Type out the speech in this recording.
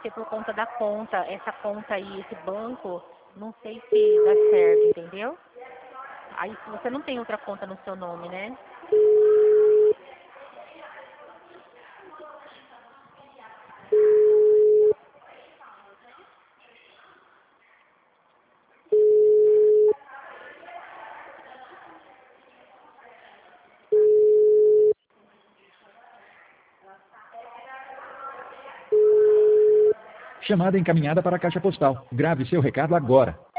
ser por conta da conta. Essa conta aí, esse banco, não sei se dá certo, entendeu? Aí se você não tem outra conta no seu nome, né? Chamada encaminhada para a caixa postal. Grave seu recado agora.